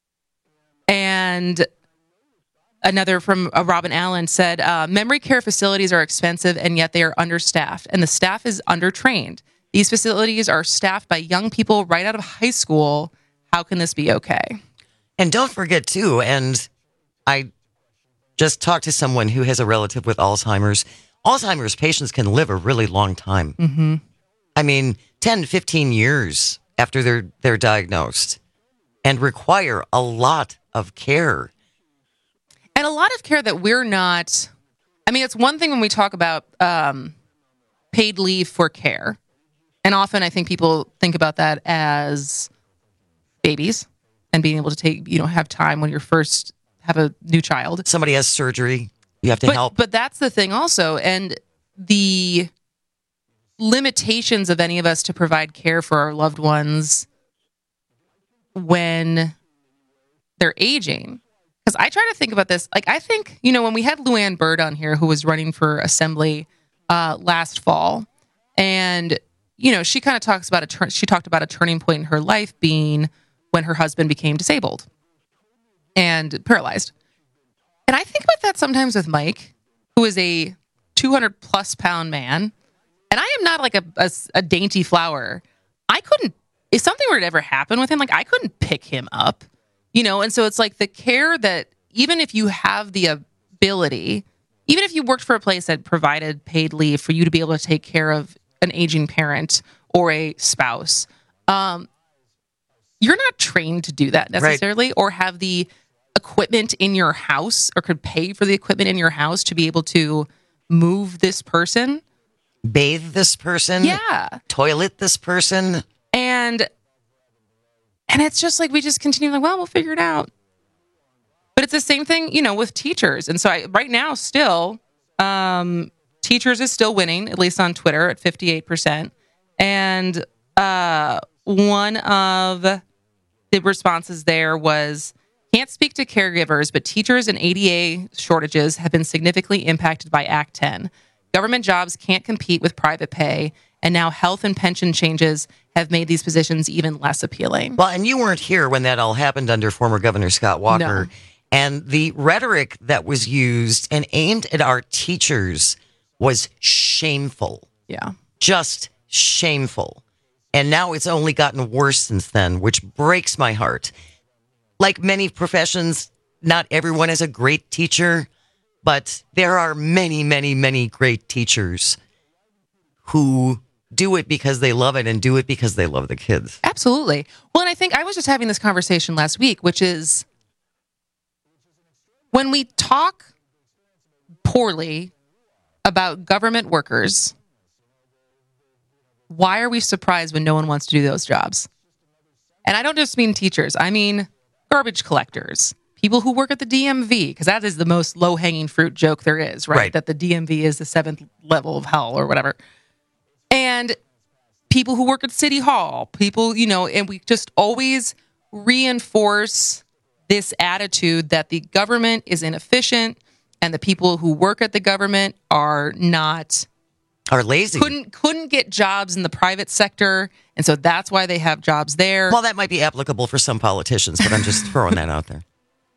And another from Robin Allen said, memory care facilities are expensive and yet they are understaffed and the staff is undertrained. These facilities are staffed by young people right out of high school. How can this be okay? And don't forget too, and I just talked to someone who has a relative with Alzheimer's. Alzheimer's patients can live a really long time. Mm-hmm. I mean, 10, 15 years after they're diagnosed and require a lot of care. And a lot of care that we're not... I mean, it's one thing when we talk about paid leave for care. And often I think people think about that as babies and being able to take, have time when you first have a new child. Somebody has surgery. You have to help. But that's the thing also. And the limitations of any of us to provide care for our loved ones when they're aging. Because I try to think about this. Like, I think, when we had Luann Bird on here, who was running for assembly last fall, and, she kind of talks about she talked about a turning point in her life being when her husband became disabled and paralyzed. And I think about that sometimes with Mike, who is a 200+ pound man. And I am not like a dainty flower. I couldn't, if something were to ever happen with him, like I couldn't pick him up, And so it's like the care that even if you have the ability, even if you worked for a place that provided paid leave for you to be able to take care of an aging parent or a spouse, you're not trained to do that necessarily, right, or have the equipment in your house or could pay for the equipment in your house to be able to move this person. Bathe this person. Yeah. Toilet this person. And it's just like we just continue like, well, we'll figure it out. But it's the same thing, with teachers. And so right now still, teachers is still winning, at least on Twitter at 58%. And one of the responses there was, can't speak to caregivers, but teachers and ADA shortages have been significantly impacted by Act 10. Government jobs can't compete with private pay, and now health and pension changes have made these positions even less appealing. Well, and you weren't here when that all happened under former Governor Scott Walker. No. And the rhetoric that was used and aimed at our teachers was shameful. Yeah. Just shameful. And now it's only gotten worse since then, which breaks my heart. Like many professions, not everyone is a great teacher, but there are many, many, many great teachers who do it because they love it and do it because they love the kids. Absolutely. Well, and I think I was just having this conversation last week, which is when we talk poorly about government workers, why are we surprised when no one wants to do those jobs? And I don't just mean teachers. I mean garbage collectors, people who work at the DMV, because that is the most low-hanging fruit joke there is, right? That the DMV is the 7th level of hell or whatever. And people who work at City Hall, people, and we just always reinforce this attitude that the government is inefficient and the people who work at the government are lazy. Couldn't get jobs in the private sector, and so that's why they have jobs there. Well, that might be applicable for some politicians, but I'm just throwing that out there.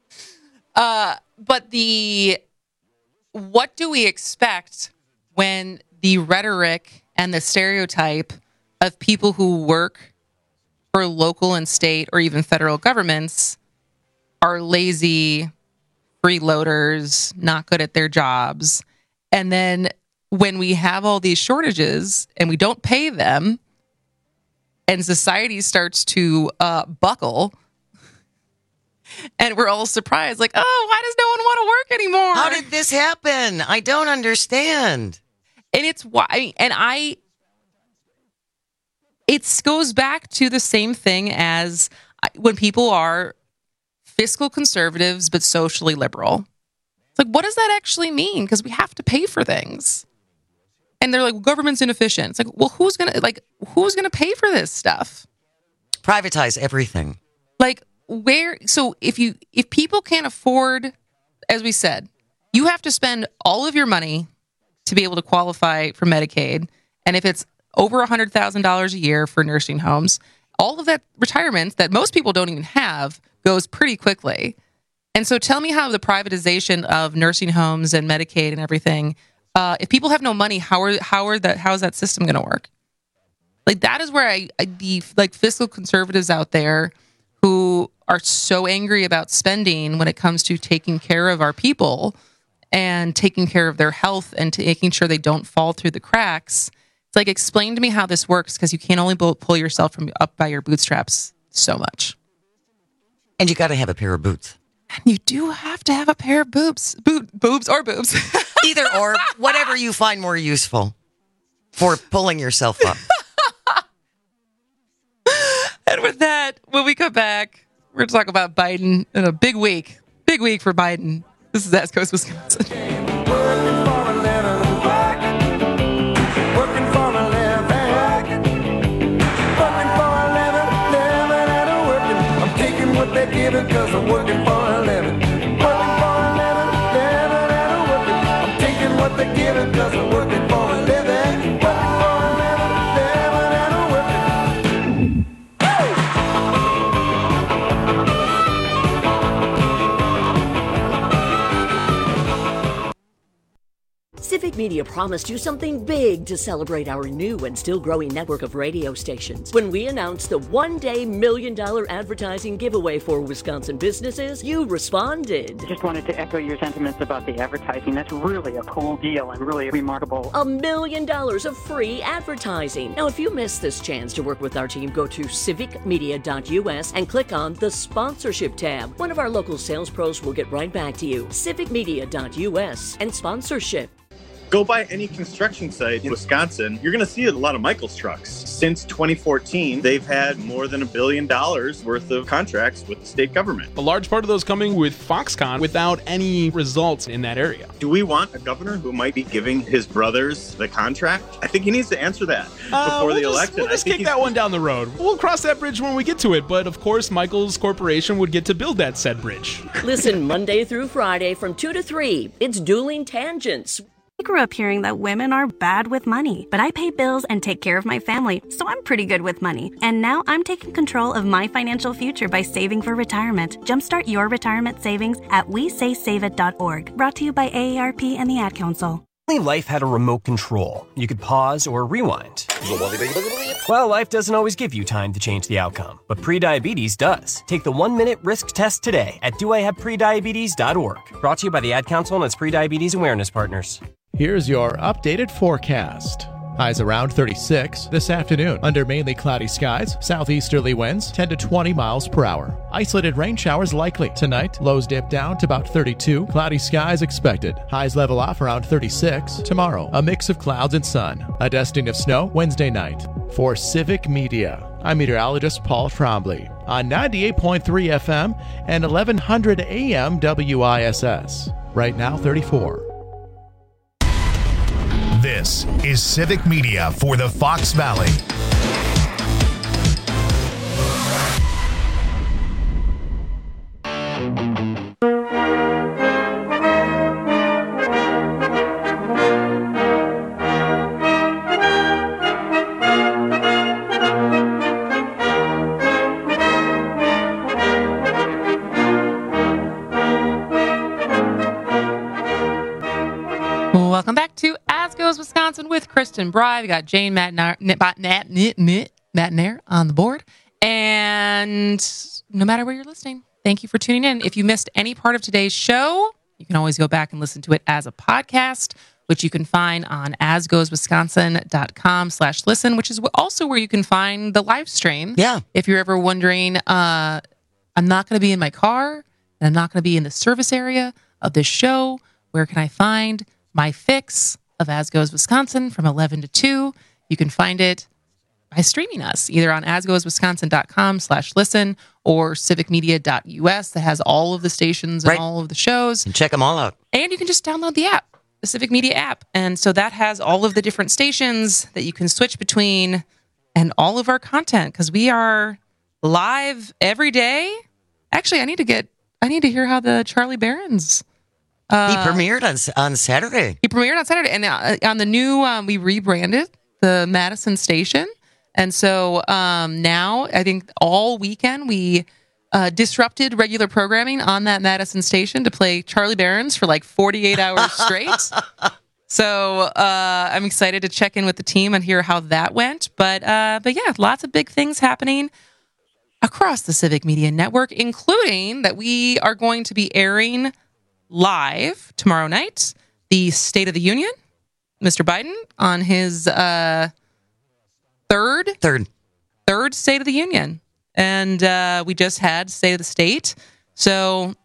But what do we expect when the rhetoric and the stereotype of people who work for local and state or even federal governments are lazy, freeloaders, not good at their jobs, and then when we have all these shortages and we don't pay them and society starts to buckle and we're all surprised, like, oh, why does no one want to work anymore? How did this happen? I don't understand. And it's why, it goes back to the same thing as when people are fiscal conservatives but socially liberal. It's like, what does that actually mean? Because we have to pay for things. And they're like, government's inefficient. It's like, well, who's gonna pay for this stuff? Privatize everything. Like, where? So if people can't afford, as we said, you have to spend all of your money to be able to qualify for Medicaid. And if it's over $100,000 a year for nursing homes, all of that retirement that most people don't even have goes pretty quickly. And so tell me how the privatization of nursing homes and Medicaid and everything, if people have no money, how is that system going to work? Like, that is where the fiscal conservatives out there who are so angry about spending when it comes to taking care of our people and taking care of their health and making sure they don't fall through the cracks. It's like, explain to me how this works, because you can't only pull yourself from up by your bootstraps so much. And you got to have a pair of boots. And you do have to have a pair of boobs. Boobs. Either or, whatever you find more useful for pulling yourself up. And with that, when we come back, we're going to talk about Biden in a big week. Big week for Biden. This is West Coast, Wisconsin. They're giving 'cause I'm working for a living. Working for a living, living and working. I'm taking what they're giving 'cause I'm working for a living. Working for a living, living and working. Civic Media promised you something big to celebrate our new and still growing network of radio stations. When we announced the one-day $1 million advertising giveaway for Wisconsin businesses, you responded. I just wanted to echo your sentiments about the advertising. That's really a cool deal and really remarkable. $1 million of free advertising. Now, if you missed this chance to work with our team, go to civicmedia.us and click on the sponsorship tab. One of our local sales pros will get right back to you. civicmedia.us and sponsorship. Go by any construction site in Wisconsin, you're going to see a lot of Michaels trucks. Since 2014, they've had more than $1 billion worth of contracts with the state government. A large part of those coming with Foxconn without any results in that area. Do we want a governor who might be giving his brothers the contract? I think he needs to answer that before the election. We'll just kick that one down the road. We'll cross that bridge when we get to it. But of course, Michaels Corporation would get to build that said bridge. Listen Monday through Friday from 2 to 3. It's Dueling Tangents. I grew up hearing that women are bad with money, but I pay bills and take care of my family, so I'm pretty good with money. And now I'm taking control of my financial future by saving for retirement. Jumpstart your retirement savings at WeSaySaveIt.org. Brought to you by AARP and the Ad Council. Life had a remote control. You could pause or rewind. Well, life doesn't always give you time to change the outcome, but prediabetes does. Take the 1-minute risk test today at doihaveprediabetes.org. Brought to you by the Ad Council and its prediabetes awareness partners. Here's your updated forecast. Highs around 36 this afternoon. Under mainly cloudy skies, southeasterly winds 10 to 20 miles per hour. Isolated rain showers likely. Tonight, lows dip down to about 32. Cloudy skies expected. Highs level off around 36. Tomorrow, a mix of clouds and sun. A dusting of snow Wednesday night. For Civic Media, I'm meteorologist Paul Trombley on 98.3 FM and 1100 AM WISS. Right now, 34. This is Civic Media for the Fox Valley. Welcome back to As Goes Wisconsin with Kristen Bry. We got Jane Matnair on the board. And no matter where you're listening, thank you for tuning in. If you missed any part of today's show, you can always go back and listen to it as a podcast, which you can find on asgoeswisconsin.com/listen, which is also where you can find the live stream. Yeah. If you're ever wondering, I'm not going to be in my car and I'm not going to be in the service area of this show. Where can I find my fix of As Goes Wisconsin from 11 to 2? You can find it by streaming us either on asgoeswisconsin.com/listen or civicmedia.us that has all of the stations and all of the shows. And check them all out. And you can just download the app, the Civic Media app. And so that has all of the different stations that you can switch between and all of our content because we are live every day. Actually, I need to hear how the Charlie Barron's he premiered on Saturday. He premiered on Saturday. And on the new, we rebranded the Madison station. And so now I think all weekend we disrupted regular programming on that Madison station to play Charlie Barron's for like 48 hours straight. So I'm excited to check in with the team and hear how that went. But yeah, lots of big things happening across the Civic Media Network, including that we are going to be airing live tomorrow night the State of the Union, Mr. Biden on his third State of the Union, and we just had State of the State. So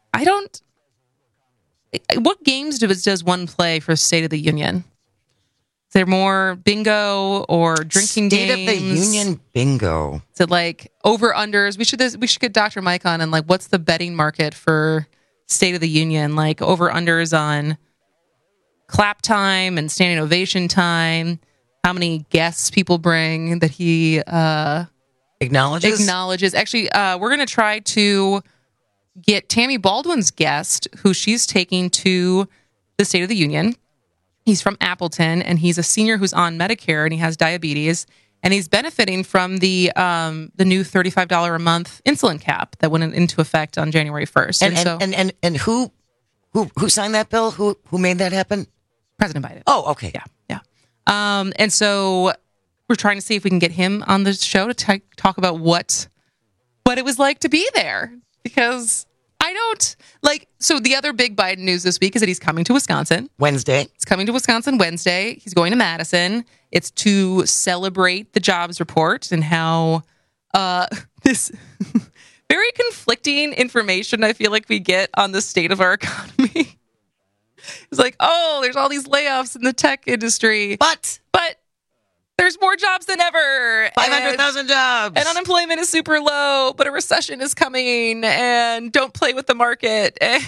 what games does one play for State of the Union? Is there more bingo or drinking games? State of the Union bingo. Is it like over unders? We should get Dr. Mike on and like what's the betting market for State of the Union, like over unders on clap time and standing ovation time, how many guests people bring that he acknowledges. Actually, we're going to try to get Tammy Baldwin's guest, who she's taking to the State of the Union. He's from Appleton, and he's a senior who's on Medicare, and he has diabetes, and he's benefiting from the new $35 a month insulin cap that went into effect on January 1st. And who signed that bill? Who made that happen? President Biden. Oh, okay. Yeah. And so we're trying to see if we can get him on the show to talk about what it was like to be there, because I don't like. So the other big Biden news this week is that he's coming to Wisconsin Wednesday. He's coming to Wisconsin Wednesday. He's going to Madison. It's to celebrate the jobs report and how this very conflicting information I feel like we get on the state of our economy. It's like, oh, there's all these layoffs in the tech industry, but there's more jobs than ever. 500,000 jobs. And unemployment is super low, but a recession is coming, and don't play with the market. And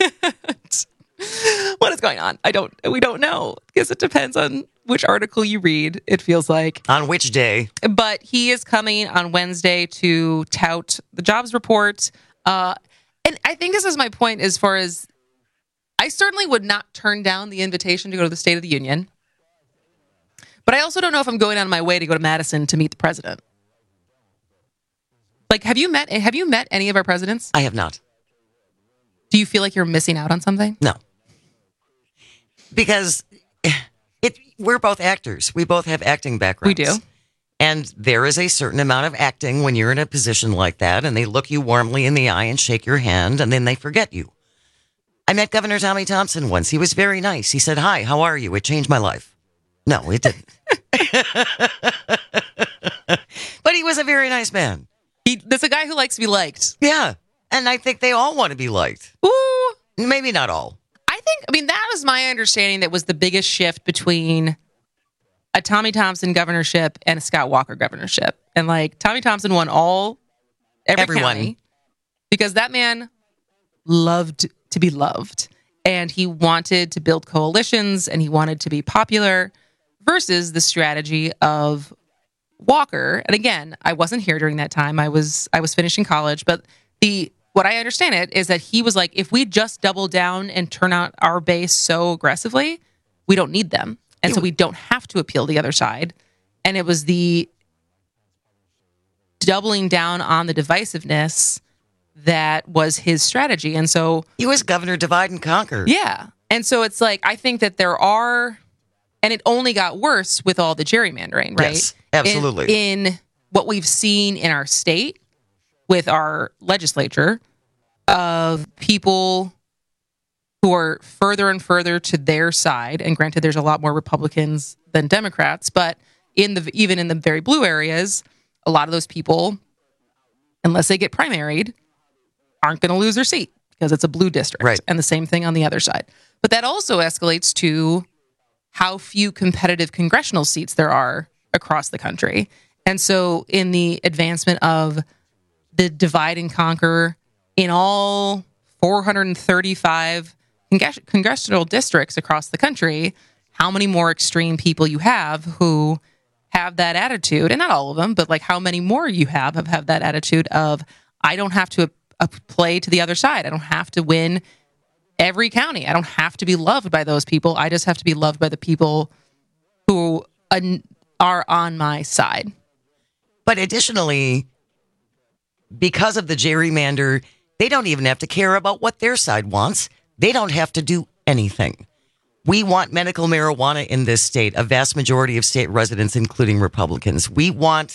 what is going on? We don't know, because it depends on which article you read, it feels like. On which day. But he is coming on Wednesday to tout the jobs report. And I think this is my point as far as I certainly would not turn down the invitation to go to the State of the Union. But I also don't know if I'm going out of my way to go to Madison to meet the president. Like, have you met any of our presidents? I have not. Do you feel like you're missing out on something? No. Because we're both actors. We both have acting backgrounds. We do. And there is a certain amount of acting when you're in a position like that, and they look you warmly in the eye and shake your hand, and then they forget you. I met Governor Tommy Thompson once. He was very nice. He said, "Hi, how are you?" It changed my life. No, it didn't. But he was a very nice man. That's a guy who likes to be liked. Yeah. And I think they all want to be liked. Ooh. Maybe not all. I mean, that was my understanding. That was the biggest shift between a Tommy Thompson governorship and a Scott Walker governorship. And like Tommy Thompson won everyone county because that man loved to be loved. And he wanted to build coalitions and he wanted to be popular versus the strategy of Walker. And again, I wasn't here during that time. I was finishing college, but what I understand it is that he was like, if we just double down and turn out our base so aggressively, we don't need them. And so we don't have to appeal the other side. And it was the doubling down on the divisiveness that was his strategy. And so he was governor divide and conquer. Yeah. And so it's like, I think that there are, and it only got worse with all the gerrymandering, right? Yes, absolutely. In what we've seen in our state with our legislature of people who are further and further to their side. And granted, there's a lot more Republicans than Democrats, but even in the very blue areas, a lot of those people, unless they get primaried, aren't going to lose their seat because it's a blue district. Right. And the same thing on the other side. But that also escalates to how few competitive congressional seats there are across the country. And so in the advancement of the divide and conquer in all 435 congressional districts across the country, how many more extreme people you have who have that attitude, and not all of them, but like how many more you have that attitude of, I don't have to play to the other side. I don't have to win every county. I don't have to be loved by those people. I just have to be loved by the people who are on my side. But additionally, because of the gerrymander, they don't even have to care about what their side wants. They don't have to do anything. We want medical marijuana in this state, a vast majority of state residents, including Republicans. We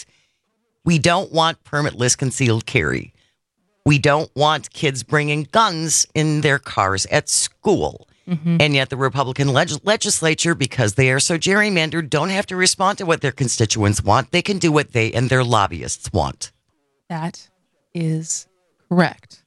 don't want permitless concealed carry. We don't want kids bringing guns in their cars at school. Mm-hmm. And yet the Republican legislature, because they are so gerrymandered, don't have to respond to what their constituents want. They can do what they and their lobbyists want. That is correct.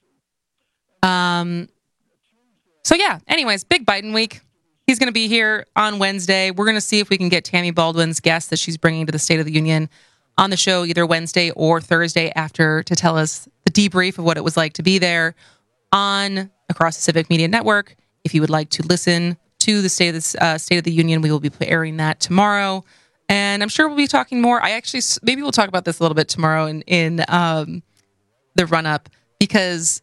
So yeah, anyways, big Biden week. He's going to be here on Wednesday. We're going to see if we can get Tammy Baldwin's guest that she's bringing to the State of the Union on the show either Wednesday or Thursday after to tell us the debrief of what it was like to be there across the Civic Media Network. If you would like to listen to the State of the Union, we will be airing that tomorrow. And I'm sure we'll be talking more. Maybe we'll talk about this a little bit tomorrow in the run-up, because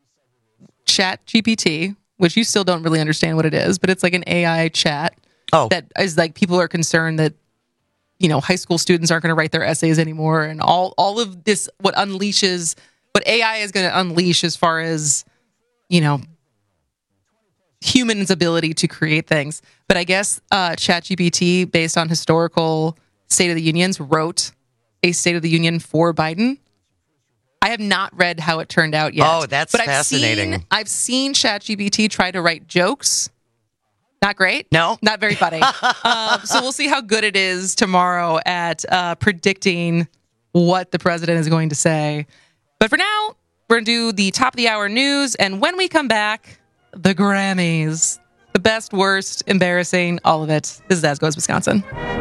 ChatGPT, which you still don't really understand what it is, but it's like an AI chat that is like, people are concerned that, high school students aren't going to write their essays anymore. And all of this, what AI is going to unleash as far as, humans' ability to create things. But I guess ChatGPT, based on historical State of the Unions, wrote a State of the Union for Biden. I have not read how it turned out yet. Oh, that's fascinating. I've seen ChatGPT try to write jokes. Not great. No. Not very funny. So we'll see how good it is tomorrow at predicting what the president is going to say. But for now, we're going to do the top of the hour news. And when we come back, the Grammys. The best, worst, embarrassing, all of it. This is As Goes Wisconsin.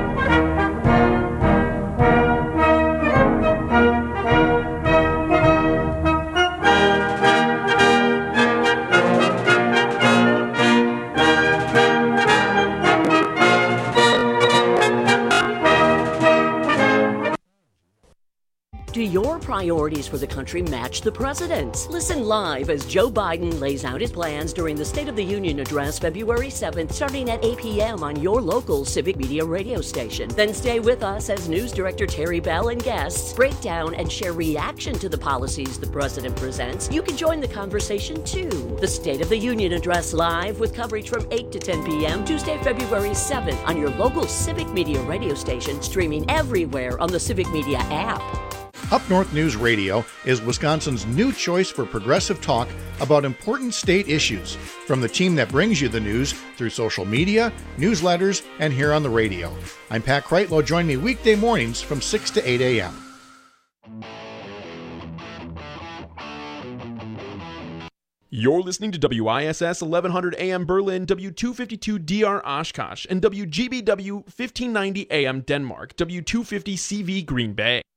Do your priorities for the country match the president's? Listen live as Joe Biden lays out his plans during the State of the Union address February 7th, starting at 8 p.m. on your local Civic Media radio station. Then stay with us as News Director Terry Bell and guests break down and share reaction to the policies the president presents. You can join the conversation too. The State of the Union address live with coverage from 8 to 10 p.m. Tuesday, February 7th on your local Civic Media radio station, streaming everywhere on the Civic Media app. Up North News Radio is Wisconsin's new choice for progressive talk about important state issues, from the team that brings you the news through social media, newsletters, and here on the radio. I'm Pat Kreitlow. Join me weekday mornings from 6 to 8 a.m. You're listening to WISS 1100 AM Berlin, W252 DR Oshkosh, and WGBW 1590 AM Denmark, W250 CV Green Bay.